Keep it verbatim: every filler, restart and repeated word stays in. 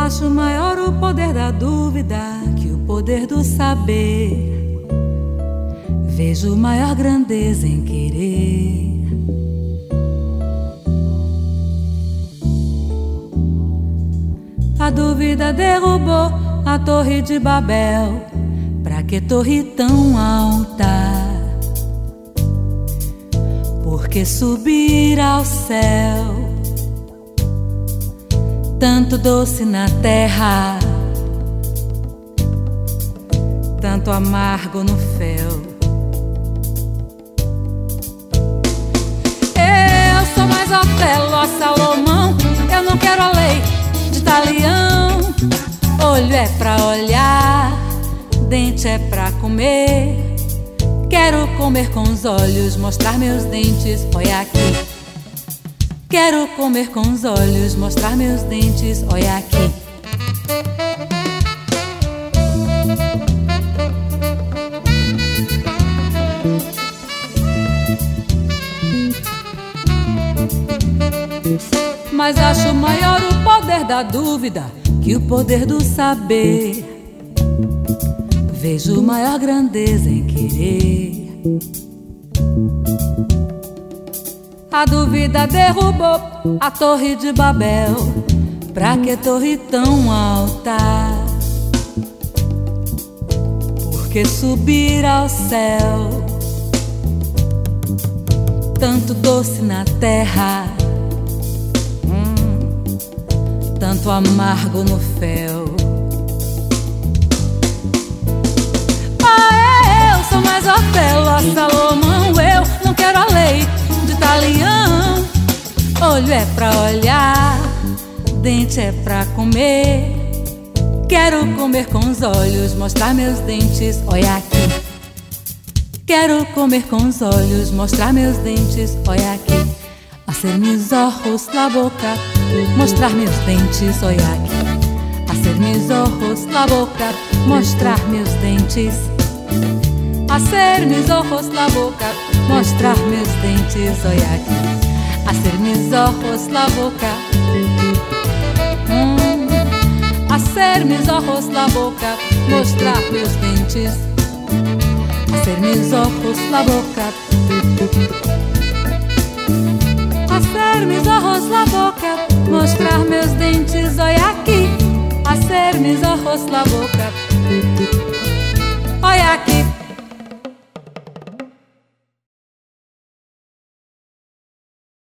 Acho maior o poder da dúvida que o poder do saber. Vejo maior grandeza em querer. A dúvida derrubou a torre de Babel. Pra que torre tão alta? Por que subir ao céu? Tanto doce na terra, tanto amargo no fel. Eu sou mais Otelo a Salomão. Eu não quero a lei de Italião. Olho é pra olhar, dente é pra comer. Quero comer com os olhos, mostrar meus dentes, olha aqui. Quero comer com os olhos, mostrar meus dentes, olha aqui. Mas acho maior o poder da dúvida que o poder do saber. Vejo maior grandeza em querer. A dúvida derrubou a torre de Babel. Pra que torre tão alta? Por que subir ao céu? Tanto doce na terra, hum, tanto amargo no fel. Ah, eu sou mais Otelo a Salomão. Eu não quero a lei de Italião. Olho é pra olhar, dente é pra comer. Quero comer com os olhos, mostrar meus dentes, olha aqui. Quero comer com os olhos, mostrar meus dentes, olha aqui. Hacer mis ojos la boca, mostrar meus dentes, olha aqui. Hacer mis ojos la boca, mostrar meus dentes. Hacer mis ojos la boca, mostrar meus dentes, olha aqui. Hacer mis ojos la boca, hum. Hacer mis ojos la boca, mostrar meus dentes. Hacer mis ojos la boca, hacer mis ojos la boca, mostrar meus dentes, olha aqui. Hacer mis ojos la boca.